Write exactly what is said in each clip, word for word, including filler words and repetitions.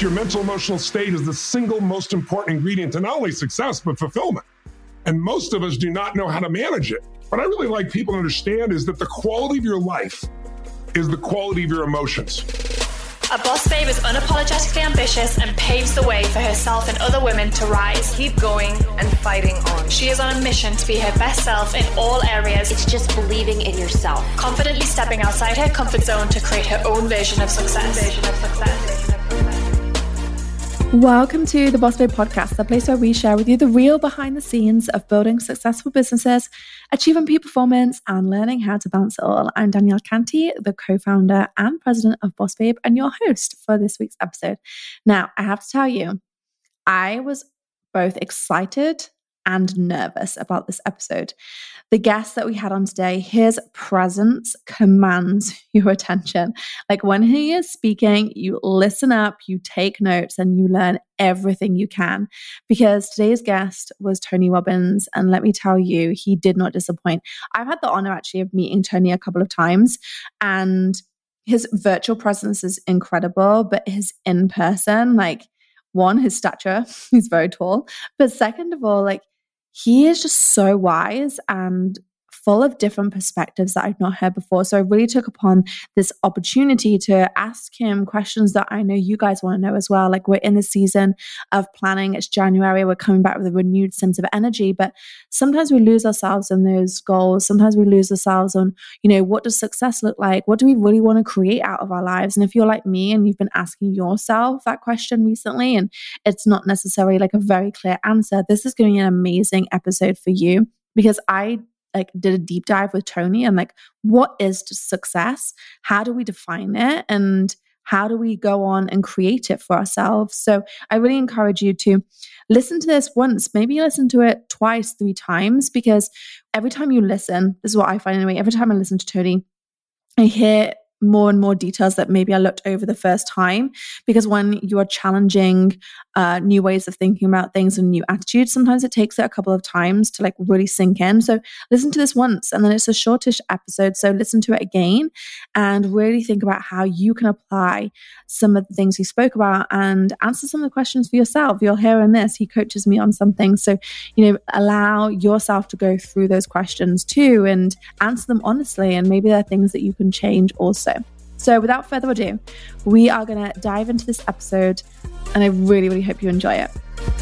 fact, your mental emotional state is the single most important ingredient to not only success, but fulfillment. And most of us do not know how to manage it. What I really like people to understand is that the quality of your life is the quality of your emotions. A boss babe is unapologetically ambitious and paves the way for herself and other women to rise. Keep going and fighting on. She is on a mission to be her best self in all areas. It's just believing in yourself. Confidently stepping outside her comfort zone to create her own version of success. Version of success. Welcome to the Boss Babe Podcast, the place where we share with you the real behind the scenes of building successful businesses, achieving peak performance, and learning how to balance it all. I'm Danielle Canty, the co-founder and president of Boss Babe, and your host for this week's episode. Now, I have to tell you, I was both excited and nervous about this episode. The guest that we had on today, his presence commands your attention. Like when he is speaking, you listen up, you take notes, and you learn everything you can. Because today's guest was Tony Robbins, and let me tell you, he did not disappoint. I've had the honor actually of meeting Tony a couple of times, and his virtual presence is incredible, but his in-person, like one, his stature, he's very tall, but second of all, like he is just so wise and full of different perspectives that I've not heard before. So I really took upon this opportunity to ask him questions that I know you guys want to know as well. Like we're in the season of planning. It's January. We're coming back with a renewed sense of energy, but sometimes we lose ourselves in those goals. Sometimes we lose ourselves on, you know, what does success look like? What do we really want to create out of our lives? And if you're like me and you've been asking yourself that question recently, and it's not necessarily like a very clear answer, this is going to be an amazing episode for you, because I like did a deep dive with Tony and like, what is success? How do we define it? And how do we go on and create it for ourselves? So I really encourage you to listen to this once, maybe listen to it twice, three times, because every time you listen, this is what I find anyway, every time I listen to Tony, I hear more and more details that maybe I looked over the first time. Because when you are challenging uh, new ways of thinking about things and new attitudes, sometimes it takes it a couple of times to like really sink in. So listen to this once, and then it's a shortish episode. So listen to it again and really think about how you can apply some of the things we spoke about and answer some of the questions for yourself. You'll hear in this, he coaches me on something. So, you know, allow yourself to go through those questions too and answer them honestly. And maybe there are things that you can change also. So without further ado, we are going to dive into this episode, and I really, really hope you enjoy it.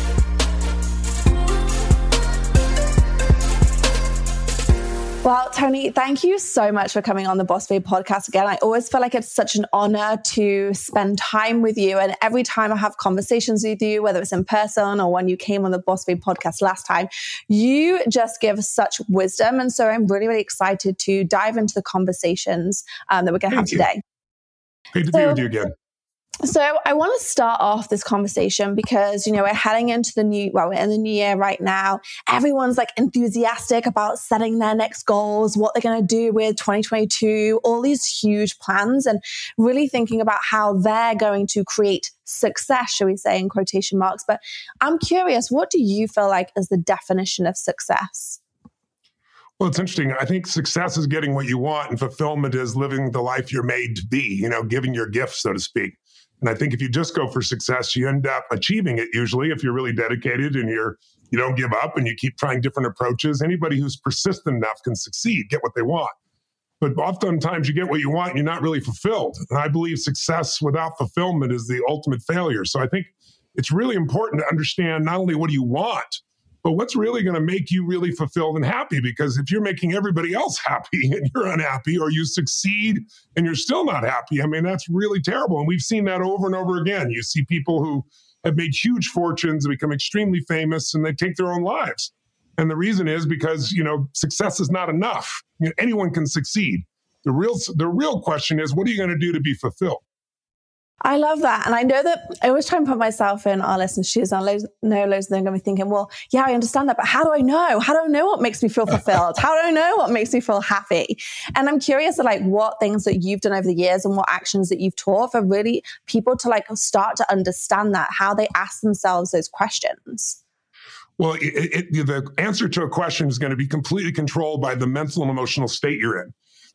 Well, Tony, thank you so much for coming on the Boss Babe podcast again. I always feel like it's such an honor to spend time with you. And every time I have conversations with you, whether it's in person or when you came on the Boss Babe podcast last time, you just give such wisdom. And so I'm really, really excited to dive into the conversations um, that we're going to have you. today. Great to so, be with you again. So I want to start off this conversation because, you know, we're heading into the new, well, we're in the new year right now. Everyone's like enthusiastic about setting their next goals, what they're going to do with twenty twenty-two, all these huge plans, and really thinking about how they're going to create success, shall we say, in quotation marks. But I'm curious, what do you feel like is the definition of success? Well, it's interesting. I think success is getting what you want, and fulfillment is living the life you're made to be, you know, giving your gift, so to speak. And I think if you just go for success, you end up achieving it usually if you're really dedicated and you're, you don't give up and you keep trying different approaches. Anybody who's persistent enough can succeed, get what they want. But oftentimes you get what you want and you're not really fulfilled. And I believe success without fulfillment is the ultimate failure. So I think it's really important to understand not only what do you want, but what's really going to make you really fulfilled and happy? Because if you're making everybody else happy and you're unhappy, or you succeed and you're still not happy, I mean, that's really terrible. And we've seen that over and over again. You see people who have made huge fortunes and become extremely famous, and they take their own lives. And the reason is because, you know, success is not enough. You know, anyone can succeed. The real, the real question is, what are you going to do to be fulfilled? I love that. And I know that I always try and put myself in our listeners' shoes. I know loads of them are going to be thinking, well, yeah, I understand that, but how do I know? How do I know what makes me feel fulfilled? How do I know what makes me feel happy? And I'm curious to like what things that you've done over the years and what actions that you've taught for really people to like start to understand that, how they ask themselves those questions. Well, it, it, the answer to a question is going to be completely controlled by the mental and emotional state you're in.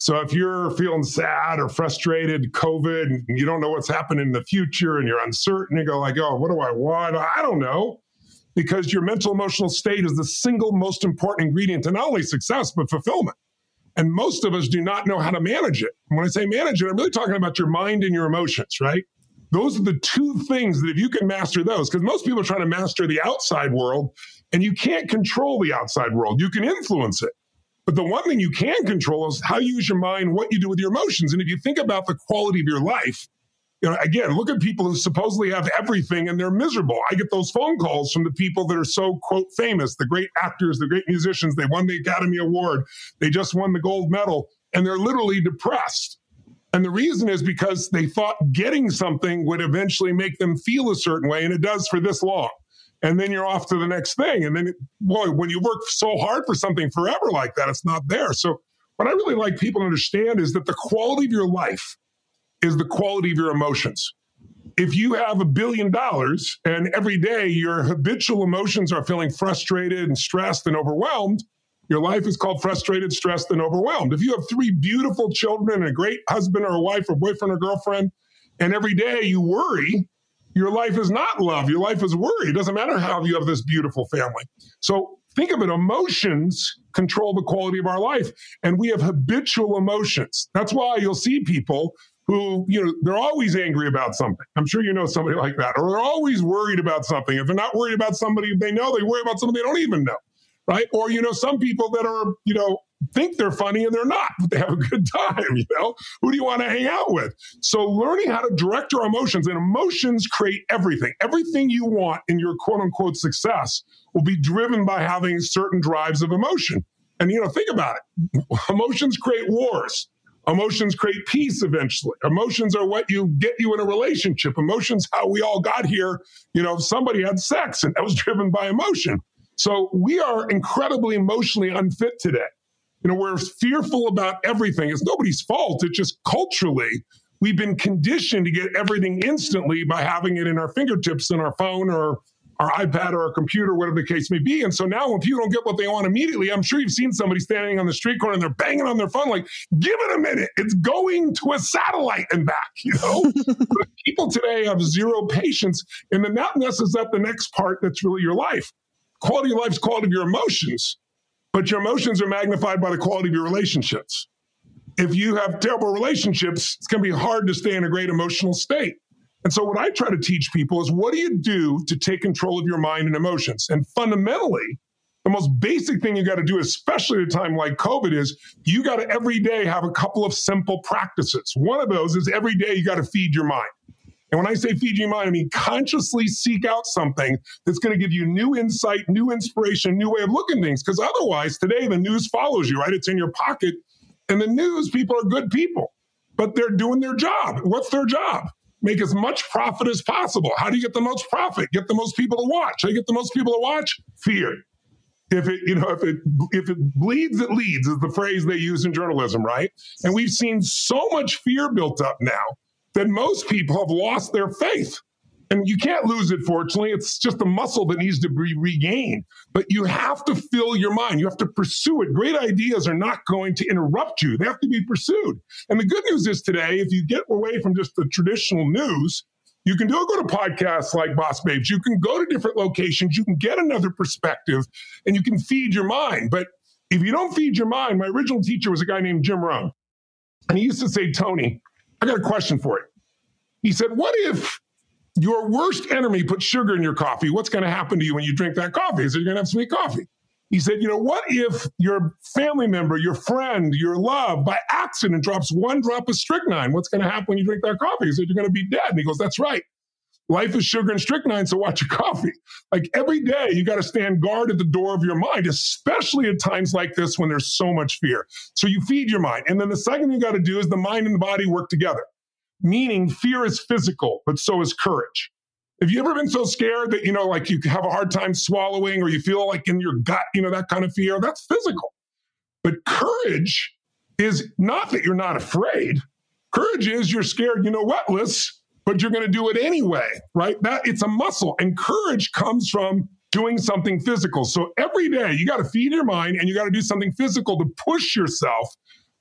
So if you're feeling sad or frustrated, COVID, and you don't know what's happening in the future and you're uncertain, you go like, oh, what do I want? I don't know. Because your mental emotional state is the single most important ingredient to not only success, but fulfillment. And most of us do not know how to manage it. And when I say manage it, I'm really talking about your mind and your emotions, right? Those are the two things that if you can master those, because most people are trying to master the outside world, and you can't control the outside world. You can influence it. But the one thing you can control is how you use your mind, what you do with your emotions. And if you think about the quality of your life, you know, again, look at people who supposedly have everything and they're miserable. I get those phone calls from the people that are so, quote, famous, the great actors, the great musicians. They won the Academy Award. They just won the gold medal, and they're literally depressed. And the reason is because they thought getting something would eventually make them feel a certain way, and it does for this long. And then you're off to the next thing. And then, it, boy, when you work so hard for something forever like that, it's not there. So what I really like people to understand is that the quality of your life is the quality of your emotions. If you have a billion dollars and every day your habitual emotions are feeling frustrated and stressed and overwhelmed, your life is called frustrated, stressed, and overwhelmed. If you have three beautiful children and a great husband or a wife or boyfriend or girlfriend, and every day you worry, your life is not love. Your life is worry. It doesn't matter how you have this beautiful family. So think of it. Emotions control the quality of our life, and we have habitual emotions. That's why you'll see people who, you know, they're always angry about something. I'm sure you know somebody like that. Or they're always worried about something. If they're not worried about somebody they know, they worry about something they don't even know, right? Or, you know, some people that are, you know, think they're funny and they're not, but they have a good time, you know? Who do you want to hang out with? So learning how to direct your emotions, and emotions create everything. Everything you want in your quote-unquote success will be driven by having certain drives of emotion. And, you know, think about it. Emotions create wars. Emotions create peace eventually. Emotions are what you get you in a relationship. Emotions, how we all got here. You know, somebody had sex and that was driven by emotion. So we are incredibly emotionally unfit today. You know, we're fearful about everything. It's nobody's fault. It's just culturally, we've been conditioned to get everything instantly by having it in our fingertips in our phone or our iPad or our computer, whatever the case may be. And so now when people don't get what they want immediately, I'm sure you've seen somebody standing on the street corner and they're banging on their phone like, give it a minute. It's going to a satellite and back, you know? But people today have zero patience. And then that messes up the next part that's really your life. Quality of life is quality of your emotions. But your emotions are magnified by the quality of your relationships. If you have terrible relationships, it's going to be hard to stay in a great emotional state. And so what I try to teach people is, what do you do to take control of your mind and emotions? And fundamentally, the most basic thing you got to do, especially at a time like COVID, is you got to every day have a couple of simple practices. One of those is every day you got to feed your mind. And when I say feed your mind, I mean consciously seek out something that's going to give you new insight, new inspiration, new way of looking at things. Because otherwise, today, the news follows you, right? It's in your pocket. And the news people are good people, but they're doing their job. What's their job? Make as much profit as possible. How do you get the most profit? Get the most people to watch. How do you get the most people to watch? Fear. If it, you know, if it if it bleeds, it leads is the phrase they use in journalism, right? And we've seen so much fear built up now that most people have lost their faith. And you can't lose it, fortunately. It's just a muscle that needs to be regained. But you have to fill your mind. You have to pursue it. Great ideas are not going to interrupt you. They have to be pursued. And the good news is today, if you get away from just the traditional news, you can do go to podcasts like Boss Babes. You can go to different locations. You can get another perspective, and you can feed your mind. But if you don't feed your mind, my original teacher was a guy named Jim Rohn. And he used to say, Tony, I got a question for you. He said, what if your worst enemy puts sugar in your coffee? What's going to happen to you when you drink that coffee? He said, you're going to have sweet coffee. He said, you know, what if your family member, your friend, your love, by accident drops one drop of strychnine? What's going to happen when you drink that coffee? He said, you're going to be dead. And he goes, that's right. Life is sugar and strychnine, so watch your coffee. Like every day, you got to stand guard at the door of your mind, especially at times like this when there's so much fear. So you feed your mind. And then the second thing you got to do is the mind and the body work together. Meaning fear is physical, but so is courage. Have you ever been so scared that, you know, like you have a hard time swallowing or you feel like in your gut, you know, that kind of fear? That's physical. But courage is not that you're not afraid. Courage is you're scared, you know what, Liz, but you're going to do it anyway, right? That it's a muscle. And courage comes from doing something physical. So every day you got to feed your mind and you got to do something physical to push yourself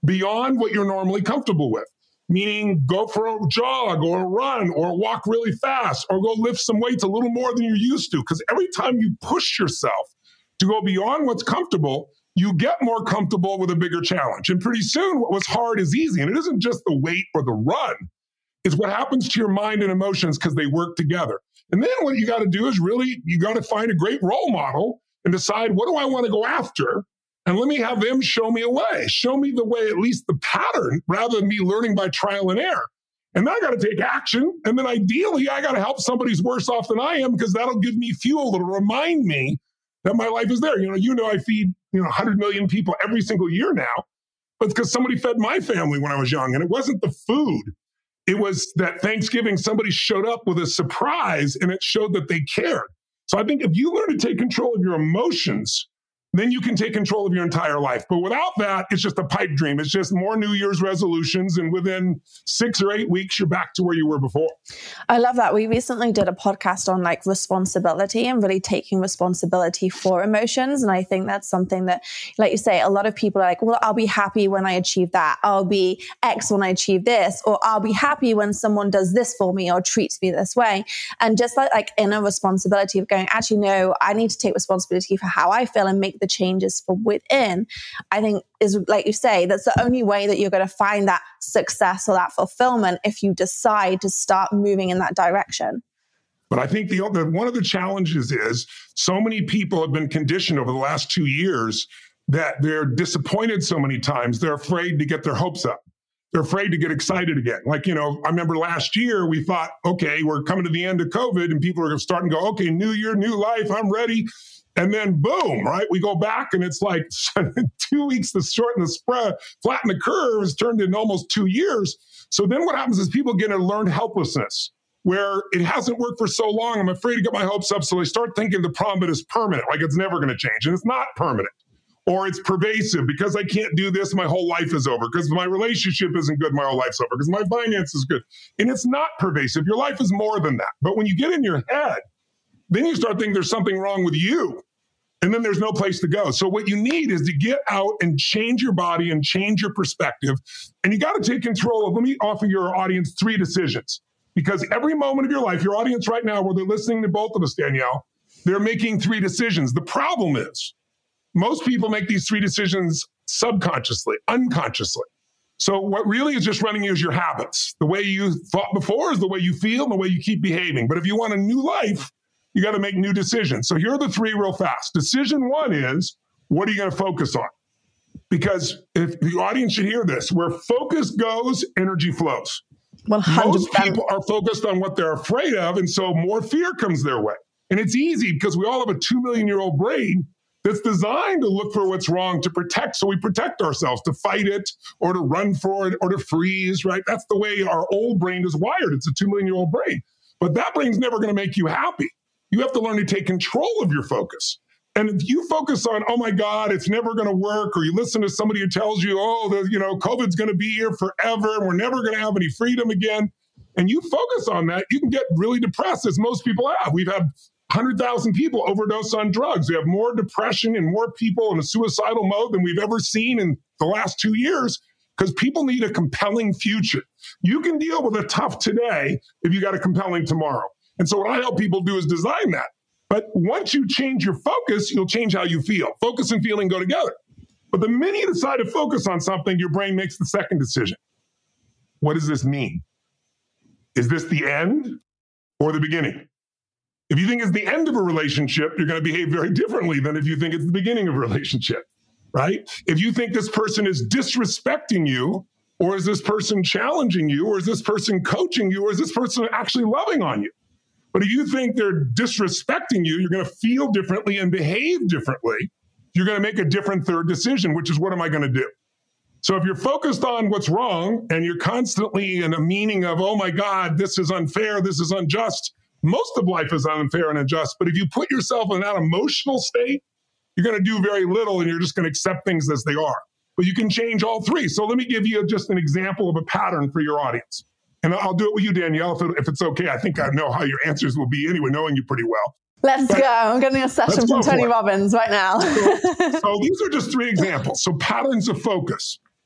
beyond what you're normally comfortable with. Meaning go for a jog or a run or walk really fast or go lift some weights a little more than you're used to. Because every time you push yourself to go beyond what's comfortable, you get more comfortable with a bigger challenge. And pretty soon what was hard is easy. And it isn't just the weight or the run. It's what happens to your mind and emotions because they work together. And then what you got to do is really, you got to find a great role model and decide, what do I want to go after? And let me have them show me a way, show me the way, at least the pattern, rather than me learning by trial and error. And then I got to take action. And then ideally, I got to help somebody who's worse off than I am, because that'll give me fuel that'll remind me that my life is there. You know, you know, I feed, you know, one hundred million people every single year now, but it's because somebody fed my family when I was young. And it wasn't the food. It was that Thanksgiving, somebody showed up with a surprise and it showed that they cared. So I think if you learn to take control of your emotions, then you can take control of your entire life. But without that, it's just a pipe dream. It's just more New Year's resolutions. And within six or eight weeks, you're back to where you were before. I love that. We recently did a podcast on like responsibility and really taking responsibility for emotions. And I think that's something that, like you say, a lot of people are like, well, I'll be happy when I achieve that. I'll be X when I achieve this, or I'll be happy when someone does this for me or treats me this way. And just like, like inner responsibility of going, actually, no, I need to take responsibility for how I feel and make the changes from within, I think is, like you say, that's the only way that you're going to find that success or that fulfillment if you decide to start moving in that direction. But I think the, the one of the challenges is so many people have been conditioned over the last two years that they're disappointed so many times, they're afraid to get their hopes up. They're afraid to get excited again. Like, you know, I remember last year we thought, okay, we're coming to the end of COVID and people are starting to go, okay, new year, new life, I'm ready. And then boom, right? We go back and it's like two weeks to shorten the spread, flatten the curve has turned into almost two years. So then what happens is people get a learned helplessness where it hasn't worked for so long. I'm afraid to get my hopes up. So they start thinking the problem is permanent, like it's never going to change. And it's not permanent. Or it's pervasive because I can't do this, my whole life is over. Because my relationship isn't good, my whole life's over. Because my finance is good. And it's not pervasive. Your life is more than that. But when you get in your head, then you start thinking there's something wrong with you. And then there's no place to go. So what you need is to get out and change your body and change your perspective. And you got to take control of, let me offer your audience three decisions. Because every moment of your life, your audience right now, where they're listening to both of us, Danielle, they're making three decisions. The problem is most people make these three decisions subconsciously, unconsciously. So what really is just running you is your habits. The way you thought before is the way you feel and the way you keep behaving. But if you want a new life, you got to make new decisions. So here are the three real fast. Decision one is, what are you going to focus on? Because if the audience should hear this, where focus goes, energy flows. one hundred percent. Most people are focused on what they're afraid of, and so more fear comes their way. And it's easy because we all have a two million year old brain that's designed to look for what's wrong, to protect. So we protect ourselves, to fight it or to run for it or to freeze, right? That's the way our old brain is wired. It's a two million year old brain. But that brain's never going to make you happy. You have to learn to take control of your focus. And if you focus on, oh my God, it's never going to work, or you listen to somebody who tells you, oh, the, you know, COVID's going to be here forever and we're never going to have any freedom again, and you focus on that, you can get really depressed, as most people have. We've had one hundred thousand people overdose on drugs. We have more depression and more people in a suicidal mode than we've ever seen in the last two years because people need a compelling future. You can deal with a tough today if you got a compelling tomorrow. And so what I help people do is design that. But once you change your focus, you'll change how you feel. Focus and feeling go together. But the minute you decide to focus on something, your brain makes the second decision. What does this mean? Is this the end or the beginning? If you think it's the end of a relationship, you're going to behave very differently than if you think it's the beginning of a relationship, right? If you think this person is disrespecting you, or is this person challenging you, or is this person coaching you, or is this person actually loving on you? But if you think they're disrespecting you, you're going to feel differently and behave differently. You're going to make a different third decision, which is, what am I going to do? So if you're focused on what's wrong and you're constantly in a meaning of, oh my God, this is unfair, this is unjust, most of life is unfair and unjust. But if you put yourself in that emotional state, you're going to do very little and you're just going to accept things as they are. But you can change all three. So let me give you just an example of a pattern for your audience. And I'll do it with you, Danielle, if, it, if it's okay. I think I know how your answers will be anyway, knowing you pretty well. Let's but, go. I'm getting a session from Tony Robbins right now. so, so these are just three examples. So patterns of focus.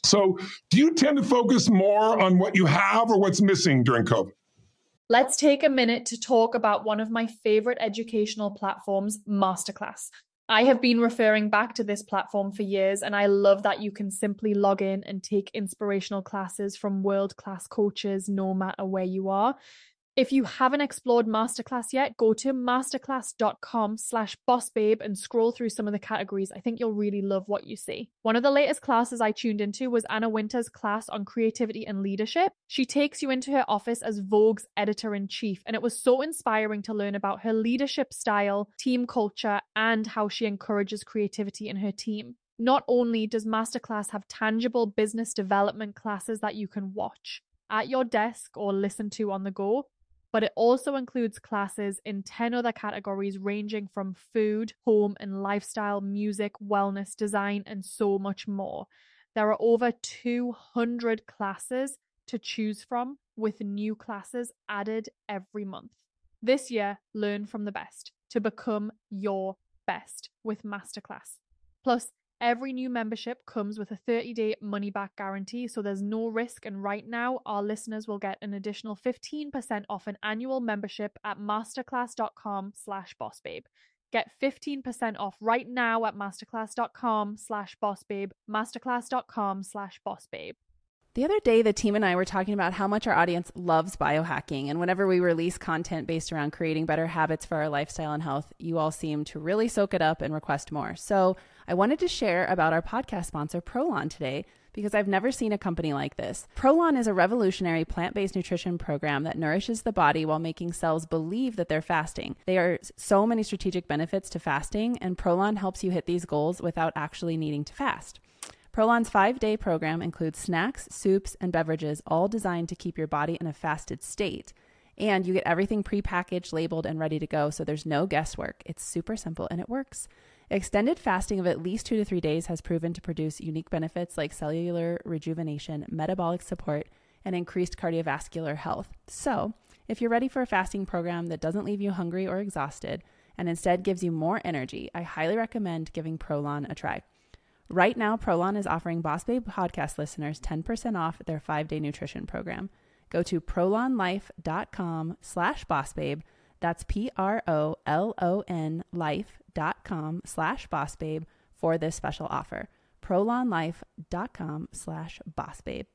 So do you tend to focus more on what you have or what's missing during COVID? Let's take a minute to talk about one of my favorite educational platforms, Masterclass. I have been referring back to this platform for years, and I love that you can simply log in and take inspirational classes from world-class coaches no matter where you are. If you haven't explored Masterclass yet, go to masterclass.com slash bossbabe and scroll through some of the categories. I think you'll really love what you see. One of the latest classes I tuned into was Anna Wintour's class on creativity and leadership. She takes you into her office as Vogue's editor-in-chief, and it was so inspiring to learn about her leadership style, team culture, and how she encourages creativity in her team. Not only does Masterclass have tangible business development classes that you can watch at your desk or listen to on the go, but it also includes classes in ten other categories ranging from food, home and lifestyle, music, wellness, design, and so much more. There are over two hundred classes to choose from, with new classes added every month. This year, learn from the best to become your best with Masterclass. Plus, every new membership comes with a thirty-day money-back guarantee, so there's no risk. And right now, our listeners will get an additional fifteen percent off an annual membership at masterclass.com slash bossbabe. Get fifteen percent off right now at masterclass.com slash bossbabe, masterclass.com slash bossbabe. The other day, the team and I were talking about how much our audience loves biohacking. And whenever we release content based around creating better habits for our lifestyle and health, you all seem to really soak it up and request more. So I wanted to share about our podcast sponsor, Prolon, today, because I've never seen a company like this. Prolon is a revolutionary plant-based nutrition program that nourishes the body while making cells believe that they're fasting. There are so many strategic benefits to fasting, and Prolon helps you hit these goals without actually needing to fast. Prolon's five-day program includes snacks, soups, and beverages, all designed to keep your body in a fasted state. And you get everything pre-packaged, labeled, and ready to go, so there's no guesswork. It's super simple, and it works. Extended fasting of at least two to three days has proven to produce unique benefits like cellular rejuvenation, metabolic support, and increased cardiovascular health. So, if you're ready for a fasting program that doesn't leave you hungry or exhausted, and instead gives you more energy, I highly recommend giving Prolon a try. Right now, Prolon is offering Boss Babe podcast listeners ten percent off their five-day nutrition program. Go to prolonlife.com slash bossbabe. That's P-R-O-L-O-N life.com slash bossbabe for this special offer. prolonlife.com slash bossbabe.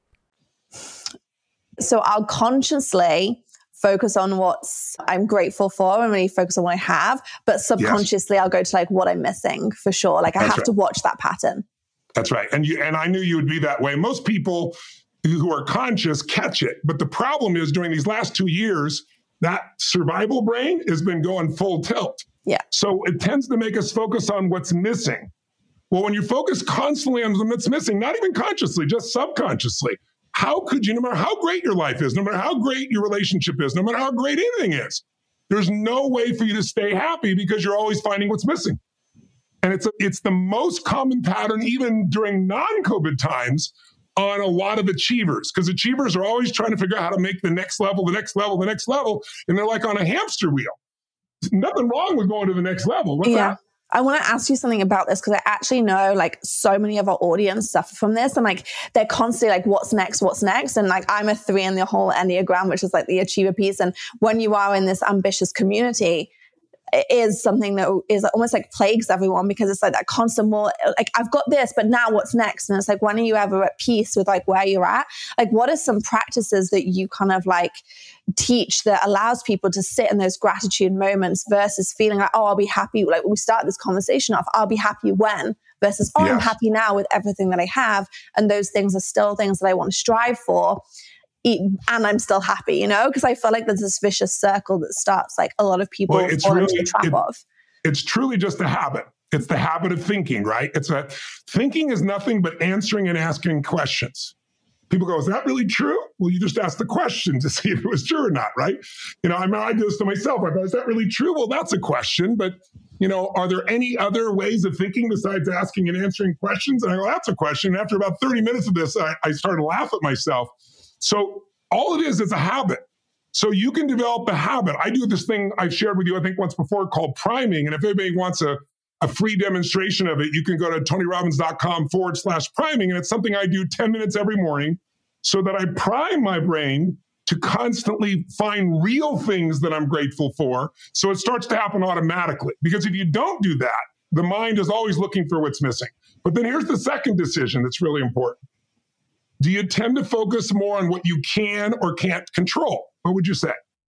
So I'll consciously focus on what's I'm grateful for and really focus on what I have, but subconsciously yes. I'll go to like what I'm missing for sure. Like I That's have right. to watch that pattern. That's right. And you, and I knew you would be that way. Most people who are conscious catch it. But the problem is during these last two years, that survival brain has been going full tilt. Yeah. So it tends to make us focus on what's missing. Well, when you focus constantly on what's missing, not even consciously, just subconsciously, how could you, no matter how great your life is, no matter how great your relationship is, no matter how great anything is, there's no way for you to stay happy because you're always finding what's missing. And it's a, it's the most common pattern, even during non-COVID times, on a lot of achievers, because achievers are always trying to figure out how to make the next level, the next level, the next level. And they're like on a hamster wheel. There's nothing wrong with going to the next level. What's yeah. that? I want to ask you something about this because I actually know like so many of our audience suffer from this and like they're constantly like, what's next? What's next? And like I'm a three in the whole Enneagram, which is like the achiever piece. And when you are in this ambitious community, it is something that is almost like plagues everyone because it's like that constant more like I've got this, but now what's next? And it's like, when are you ever at peace with like where you're at? Like what are some practices that you kind of like teach that allows people to sit in those gratitude moments versus feeling like, oh, I'll be happy. Like we start this conversation off, I'll be happy when versus, oh, yes. I'm happy now with everything that I have. And those things are still things that I want to strive for. And I'm still happy, you know, because I feel like there's this vicious circle that starts like a lot of people well, fall really, into the trap it, of. It's truly just a habit. It's the habit of thinking, right? It's a thinking is nothing but answering and asking questions. People go, is that really true? Well, you just ask the question to see if it was true or not, right? You know, I mean, I do this to myself. I go, is that really true? Well, that's a question, but you know, are there any other ways of thinking besides asking and answering questions? And I go, that's a question. And after about thirty minutes of this, I, I started to laugh at myself. So all it is is a habit. So you can develop a habit. I do this thing I've shared with you, I think once before, called priming. And if anybody wants a, a free demonstration of it, you can go to tonyrobbins.com forward slash priming. And it's something I do ten minutes every morning so that I prime my brain to constantly find real things that I'm grateful for. So it starts to happen automatically. Because if you don't do that, the mind is always looking for what's missing. But then here's the second decision that's really important. Do you tend to focus more on what you can or can't control? What would you say?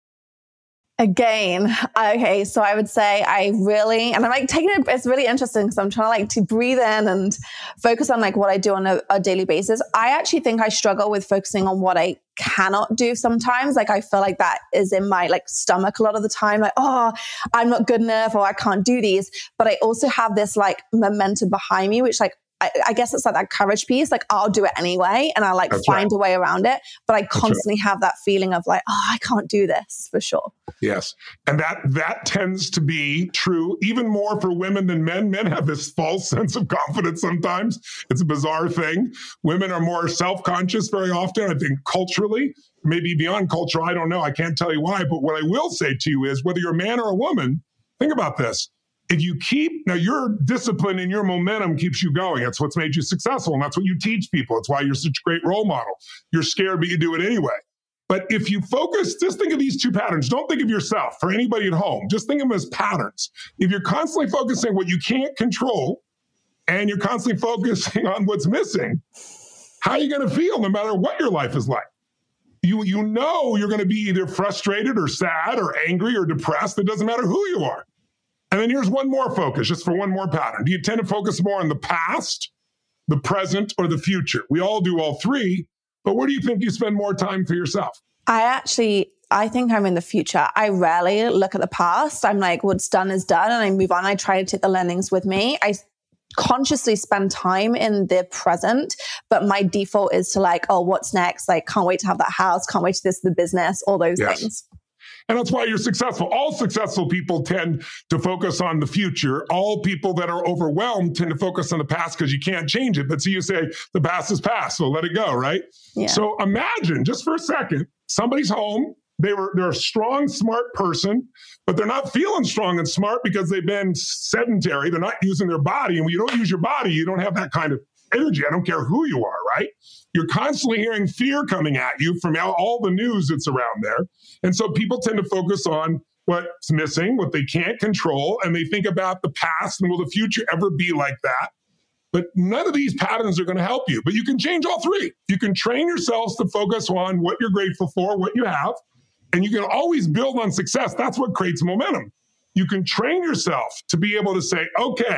Again, okay, so I would say I really, and I'm like taking it, it's really interesting because I'm trying to like to breathe in and focus on like what I do on a, a daily basis. I actually think I struggle with focusing on what I cannot do sometimes. Like I feel like that is in my like stomach a lot of the time, like, oh, I'm not good enough or I can't do these. But I also have this like momentum behind me, which like, I, I guess it's like that courage piece. Like I'll do it anyway. And I like That's find right. a way around it. But I That's constantly right. have that feeling of like, oh, I can't do this for sure. Yes. And that that tends to be true even more for women than men. Men have this false sense of confidence sometimes. It's a bizarre thing. Women are more self-conscious very often, I think culturally, maybe beyond culture. I don't know. I can't tell you why. But what I will say to you is whether you're a man or a woman, think about this. If you keep, now your discipline and your momentum keeps you going. That's what's made you successful. And that's what you teach people. It's why you're such a great role model. You're scared, but you do it anyway. But if you focus, just think of these two patterns. Don't think of yourself for anybody at home. Just think of them as patterns. If you're constantly focusing on what you can't control and you're constantly focusing on what's missing, how are you going to feel no matter what your life is like? You, you know you're going to be either frustrated or sad or angry or depressed. It doesn't matter who you are. And then here's one more focus, just for one more pattern. Do you tend to focus more on the past, the present, or the future? We all do all three, but where do you think you spend more time for yourself? I actually, I think I'm in the future. I rarely look at the past. I'm like, what's done is done, and I move on. I try to take the learnings with me. I consciously spend time in the present, but my default is to like, oh, what's next? Like, can't wait to have that house, can't wait to this, the business, all those Yes. things. And that's why you're successful. All successful people tend to focus on the future. All people that are overwhelmed tend to focus on the past because you can't change it. But so you say, the past is past, so let it go, right? Yeah. So imagine, just for a second, somebody's home. They were, they're a strong, smart person, but they're not feeling strong and smart because they've been sedentary. They're not using their body. And when you don't use your body, you don't have that kind of energy. I don't care who you are, right? You're constantly hearing fear coming at you from all the news that's around there. And so people tend to focus on what's missing, what they can't control, and they think about the past and will the future ever be like that? But none of these patterns are going to help you. But you can change all three. You can train yourselves to focus on what you're grateful for, what you have, and you can always build on success. That's what creates momentum. You can train yourself to be able to say, okay,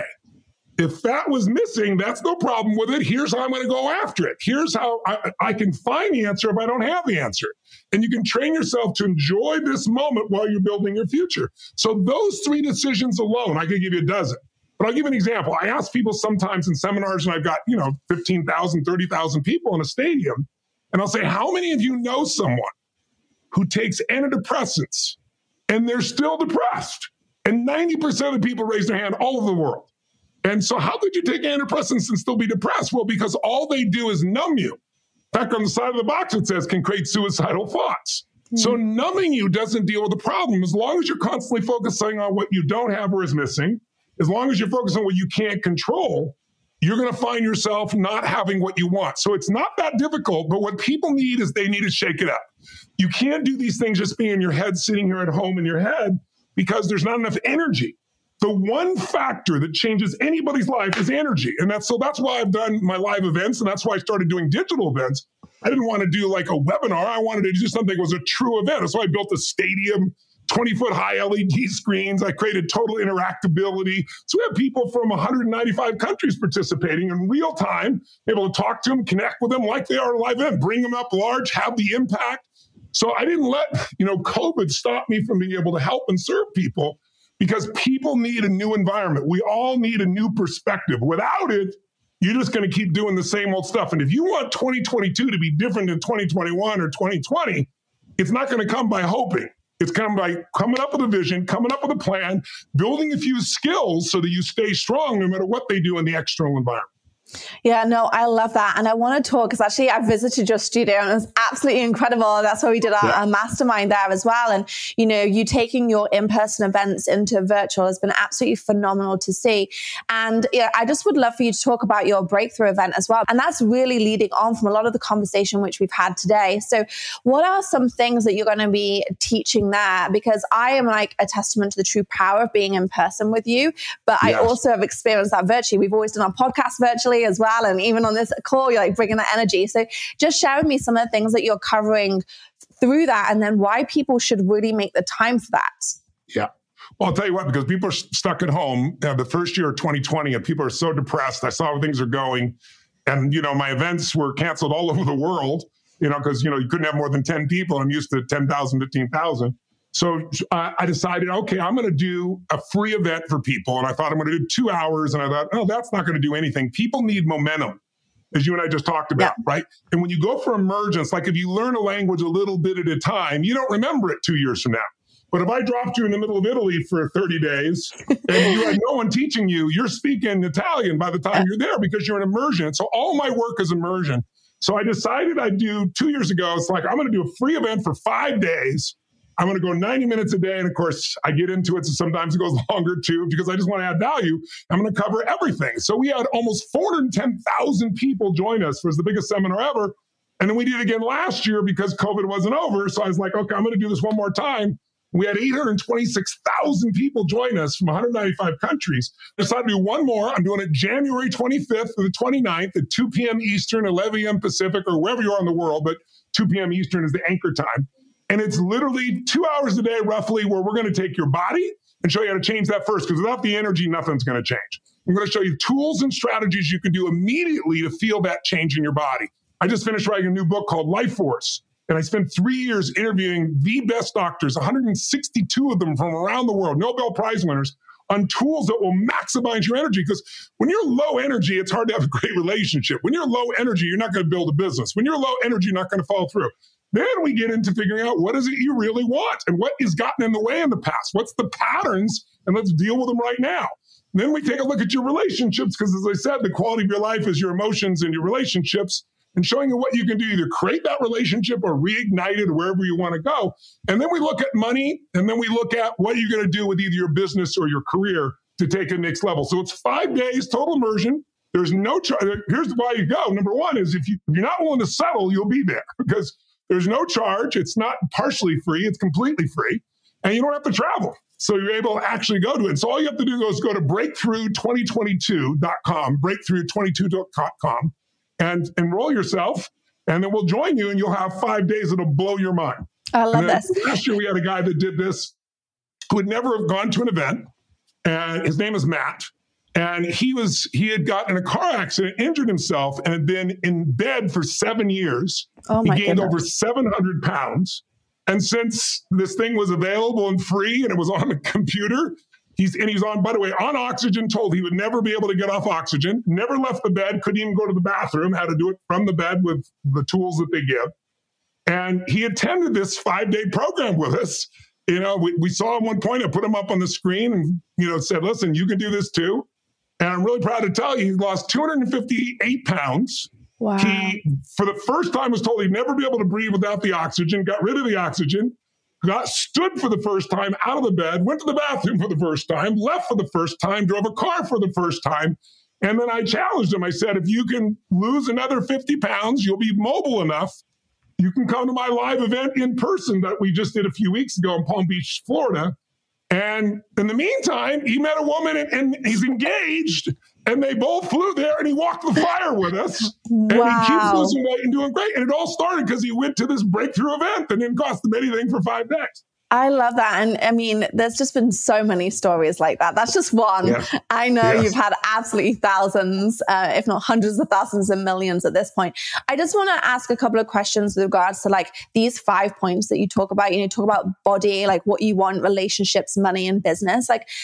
if that was missing, that's no problem with it. Here's how I'm going to go after it. Here's how I, I can find the answer if I don't have the answer. And you can train yourself to enjoy this moment while you're building your future. So those three decisions alone, I could give you a dozen. But I'll give you an example. I ask people sometimes in seminars, and I've got, you know, fifteen thousand, thirty thousand people in a stadium, and I'll say, how many of you know someone who takes antidepressants and they're still depressed? And ninety percent of the people raise their hand all over the world. And so how could you take antidepressants and still be depressed? Well, because all they do is numb you. In fact, on the side of the box, it says can create suicidal thoughts. Mm-hmm. So numbing you doesn't deal with the problem. As long as you're constantly focusing on what you don't have or is missing, as long as you're focused on what you can't control, you're going to find yourself not having what you want. So it's not that difficult, but what people need is they need to shake it up. You can't do these things just being in your head, sitting here at home in your head, because there's not enough energy. The one factor that changes anybody's life is energy. And that's so that's why I've done my live events. And that's why I started doing digital events. I didn't want to do like a webinar. I wanted to do something that was a true event. That's why I built a stadium, twenty foot high L E D screens. I created total interactability. So we have people from one hundred ninety-five countries participating in real time, able to talk to them, connect with them like they are a live event, bring them up large, have the impact. So I didn't let, you know, COVID stop me from being able to help and serve people. Because people need a new environment. We all need a new perspective. Without it, you're just going to keep doing the same old stuff. And if you want twenty twenty-two to be different than twenty twenty-one or twenty twenty, it's not going to come by hoping. It's come by coming up with a vision, coming up with a plan, building a few skills so that you stay strong no matter what they do in the external environment. Yeah, no, I love that. And I want to talk because actually I visited your studio and it was absolutely incredible. That's where we did our, yeah. our mastermind there as well. And, you know, you taking your in-person events into virtual has been absolutely phenomenal to see. And yeah, I just would love for you to talk about your breakthrough event as well. And that's really leading on from a lot of the conversation which we've had today. So what are some things that you're going to be teaching there? Because I am like a testament to the true power of being in person with you, but yes. I also have experienced that virtually. We've always done our podcast virtually as well. And even on this call, you're like bringing that energy. So just share with me some of the things that you're covering through that and then why people should really make the time for that. Yeah. Well, I'll tell you what, because people are stuck at home. Uh, the first year of twenty twenty, and people are so depressed. I saw how things are going. And, you know, my events were canceled all over the world, you know, because, you know, you couldn't have more than ten people. I'm used to ten thousand, fifteen thousand. So uh, I decided, okay, I'm going to do a free event for people. And I thought I'm going to do two hours. And I thought, oh, that's not going to do anything. People need momentum, as you and I just talked about, yeah. right? And when you go for emergence, like if you learn a language a little bit at a time, you don't remember it two years from now. But if I dropped you in the middle of Italy for thirty days and you had no one teaching you, you're speaking Italian by the time you're there because you're in immersion. So all my work is immersion. So I decided I'd do two years ago, it's like, I'm going to do a free event for five days. I'm going to go ninety minutes a day. And of course, I get into it. So sometimes it goes longer too, because I just want to add value. I'm going to cover everything. So we had almost four hundred ten thousand people join us. It was the biggest seminar ever. And then we did it again last year because COVID wasn't over. So I was like, okay, I'm going to do this one more time. We had eight hundred twenty-six thousand people join us from one hundred ninety-five countries. I decided to do one more. I'm doing it January twenty-fifth to the twenty-ninth at two p.m. Eastern, eleven a.m. Pacific, or wherever you are in the world, but two p.m. Eastern is the anchor time. And it's literally two hours a day, roughly, where we're going to take your body and show you how to change that first, because without the energy, nothing's going to change. I'm going to show you tools and strategies you can do immediately to feel that change in your body. I just finished writing a new book called Life Force, and I spent three years interviewing the best doctors, one hundred sixty-two of them from around the world, Nobel Prize winners, on tools that will maximize your energy. Because when you're low energy, it's hard to have a great relationship. When you're low energy, you're not going to build a business. When you're low energy, you're not going to follow through. Then we get into figuring out what is it you really want and what has gotten in the way in the past. What's the patterns? And let's deal with them right now. And then we take a look at your relationships, because as I said, the quality of your life is your emotions and your relationships, and showing you what you can do, either create that relationship or reignite it wherever you want to go. And then we look at money, and then we look at what you're going to do with either your business or your career to take it next level. So it's five days, total immersion. There's no charge. Here's why you go. Number one is if, you, if you're not willing to settle, you'll be there, because there's no charge. It's not partially free. It's completely free. And you don't have to travel. So you're able to actually go to it. So all you have to do is go to breakthrough twenty twenty-two dot com, breakthrough twenty-two dot com, and enroll yourself. And then we'll join you, and you'll have five days that'll blow your mind. I love this. Last year, we had a guy that did this who would never have gone to an event. And his name is Matt. And he was he had gotten in a car accident, injured himself, and had been in bed for seven years. Oh my he gained goodness. over seven hundred pounds. And since this thing was available and free and it was on the computer, he's and he's on, by the way, on oxygen, told he would never be able to get off oxygen, never left the bed, couldn't even go to the bathroom, had to do it from the bed with the tools that they give. And he attended this five-day program with us. You know, we, we saw at one point, I put him up on the screen and, you know, said, listen, you can do this too. And I'm really proud to tell you, he lost two hundred fifty-eight pounds. Wow. He, for the first time, was told he'd never be able to breathe without the oxygen, got rid of the oxygen, got stood for the first time out of the bed, went to the bathroom for the first time, left for the first time, drove a car for the first time. And then I challenged him. I said, if you can lose another fifty pounds, you'll be mobile enough. You can come to my live event in person that we just did a few weeks ago in Palm Beach, Florida. And in the meantime, he met a woman and, and he's engaged, and they both flew there, and he walked the fire with us. Wow. And he keeps losing weight and doing great. And it all started because he went to this breakthrough event that didn't cost him anything for five days. I love that. And I mean, there's just been so many stories like that. That's just one. Yeah. I know yes. You've had absolutely thousands, uh, if not hundreds of thousands and millions at this point. I just want to ask a couple of questions with regards to like these five points that you talk about. You know, you talk about body, like what you want, relationships, money, and business. Like,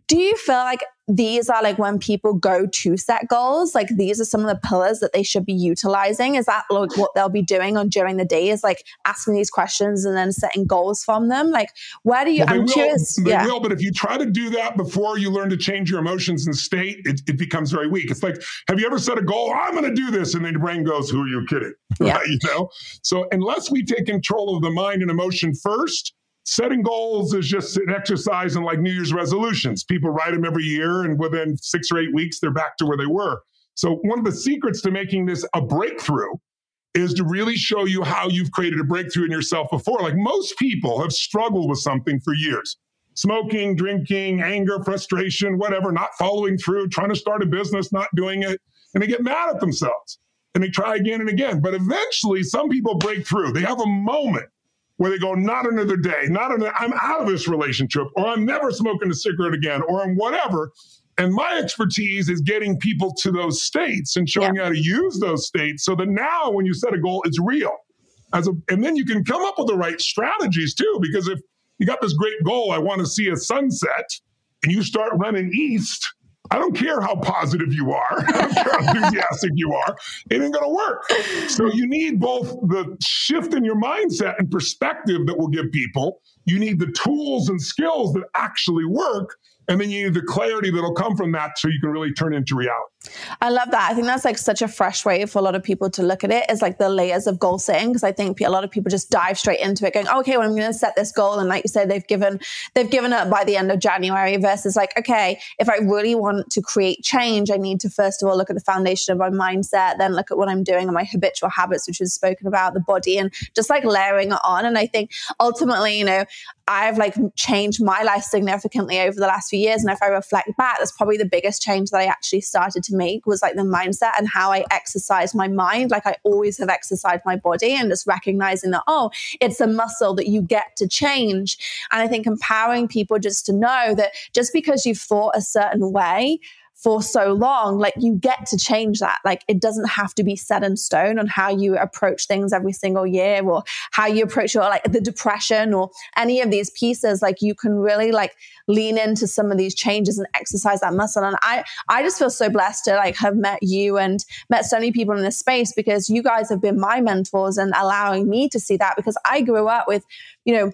Do you feel like these are like when people go to set goals, like these are some of the pillars that they should be utilizing? Is that like what they'll be doing on during the day, is like asking these questions and then setting goals from them? Like, where do you, well, I'm will, curious. They yeah. will, but if you try to do that before you learn to change your emotions and state, it, it becomes very weak. It's like, have you ever set a goal? I'm going to do this. And then your brain goes, who are you kidding? Yeah. Right, you know? So unless we take control of the mind and emotion first, setting goals is just an exercise in like New Year's resolutions. People write them every year, and within six or eight weeks, they're back to where they were. So one of the secrets to making this a breakthrough is to really show you how you've created a breakthrough in yourself before. Like most people have struggled with something for years. Smoking, drinking, anger, frustration, whatever, not following through, trying to start a business, not doing it. And they get mad at themselves and they try again and again. But eventually some people break through. They have a moment where they go, not another day, not another, I'm out of this relationship, or I'm never smoking a cigarette again, or I'm whatever. And my expertise is getting people to those states and showing yeah. how to use those states so that now when you set a goal, it's real. As a, and then you can come up with the right strategies too, because if you got this great goal, I want to see a sunset, and you start running east, I don't care how positive you are. I don't care how enthusiastic you are. It ain't going to work. So you need both the shift in your mindset and perspective that will give people. You need the tools and skills that actually work. And then you need the clarity that'll come from that so you can really turn it into reality. I love that. I think that's like such a fresh way for a lot of people to look at it, is like the layers of goal setting. Because I think a lot of people just dive straight into it going, oh, okay, well, I'm going to set this goal. And like you said, they've given, they've given up by the end of January, versus like, okay, if I really want to create change, I need to first of all look at the foundation of my mindset, then look at what I'm doing and my habitual habits, which is spoken about, the body, and just like layering it on. And I think ultimately, you know, I've like changed my life significantly over the last few years. And if I reflect back, that's probably the biggest change that I actually started to make, was like the mindset and how I exercise my mind. Like I always have exercised my body, and just recognizing that, oh, it's a muscle that you get to change. And I think empowering people just to know that just because you've thought a certain way for so long, like you get to change that. Like it doesn't have to be set in stone on how you approach things every single year, or how you approach your like the depression or any of these pieces. Like you can really like lean into some of these changes and exercise that muscle. And I, I just feel so blessed to like have met you and met so many people in this space, because you guys have been my mentors and allowing me to see that, because I grew up with, you know,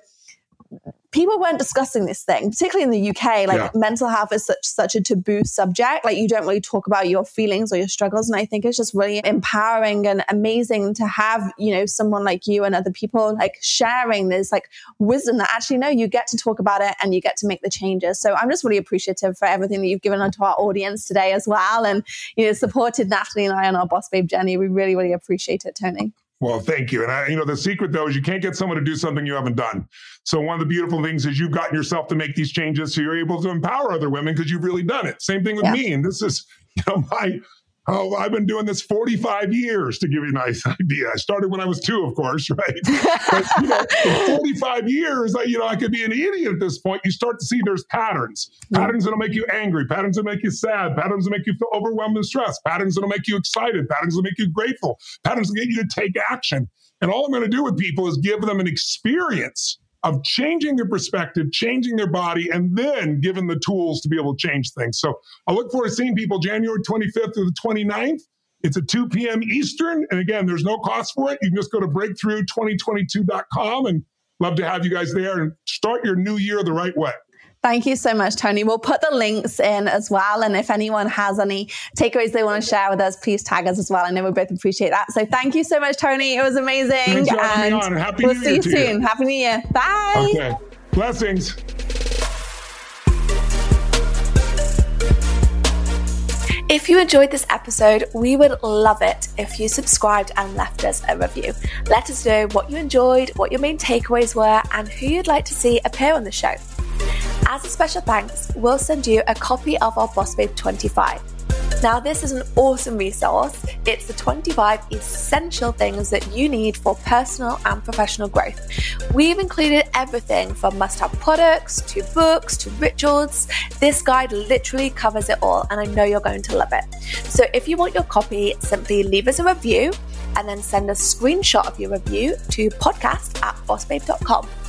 people weren't discussing this thing, particularly in the U K. Like yeah. mental health is such such a taboo subject. Like you don't really talk about your feelings or your struggles. And I think it's just really empowering and amazing to have, you know, someone like you and other people like sharing this like wisdom that actually, no, you get to talk about it and you get to make the changes. So I'm just really appreciative for everything that you've given onto our audience today as well. And, you know, supported Natalie and I on our Boss Babe journey. We really, really appreciate it, Tony. Well, thank you. And I, you know, the secret though is you can't get someone to do something you haven't done. So one of the beautiful things is you've gotten yourself to make these changes, so you're able to empower other women because you've really done it. Same thing with yeah. me. And this is, you know, my, oh, I've been doing this forty-five years, to give you a nice idea. I started when I was two, of course, right? But, you know, for forty-five years, I, you know, I could be an idiot at this point. You start to see there's patterns, mm-hmm. patterns that'll make you angry, patterns that make you sad, patterns that make you feel overwhelmed and stressed, patterns that'll make you excited, patterns that make you grateful, patterns that get you to take action. And all I'm going to do with people is give them an experience of changing their perspective, changing their body, and then given the tools to be able to change things. So I look forward to seeing people January twenty-fifth through the twenty-ninth. It's at two p.m. Eastern. And again, there's no cost for it. You can just go to breakthrough twenty twenty-two dot com, and love to have you guys there and start your new year the right way. Thank you so much, Tony. We'll put the links in as well. And if anyone has any takeaways they want to share with us, please tag us as well. I know we both appreciate that. So thank you so much, Tony. It was amazing. Thanks for having me on. Happy we'll New see Year you to soon. you. Happy New Year. Bye. Okay. Blessings. If you enjoyed this episode, we would love it if you subscribed and left us a review. Let us know what you enjoyed, what your main takeaways were, and who you'd like to see appear on the show. As a special thanks, we'll send you a copy of our Boss Babe twenty-five. Now, this is an awesome resource. It's the twenty-five essential things that you need for personal and professional growth. We've included everything from must-have products to books to rituals. This guide literally covers it all, and I know you're going to love it. So if you want your copy, simply leave us a review and then send a screenshot of your review to podcast at boss babe dot com.